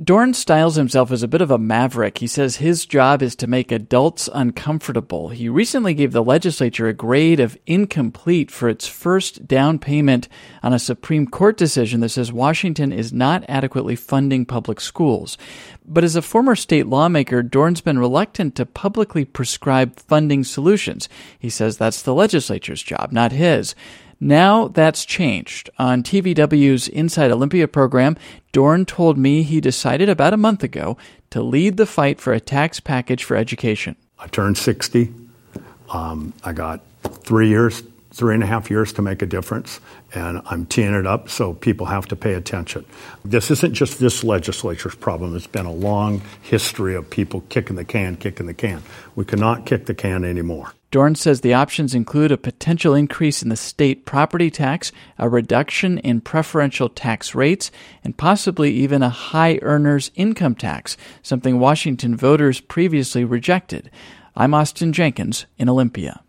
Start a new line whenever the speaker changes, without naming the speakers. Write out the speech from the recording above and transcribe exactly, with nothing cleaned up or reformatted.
Dorn styles himself as a bit of a maverick. He says his job is to make adults uncomfortable. He recently gave the legislature a grade of incomplete for its first down payment on a Supreme Court decision that says Washington is not adequately funding public schools. But as a former state lawmaker, Dorn's been reluctant to publicly prescribe funding solutions. He says that's the legislature's job, not his. Now that's changed. On T V W's Inside Olympia program, Dorn told me he decided about a month ago to lead the fight for a tax package for education.
I turned sixty. Um, I got three years, three and a half years to make a difference, and I'm teeing it up so people have to pay attention. This isn't just this legislature's problem. It's been a long history of people kicking the can, kicking the can. We cannot kick the can anymore.
Dorn says the options include a potential increase in the state property tax, a reduction in preferential tax rates, and possibly even a high earners income tax, something Washington voters previously rejected. I'm Austin Jenkins in Olympia.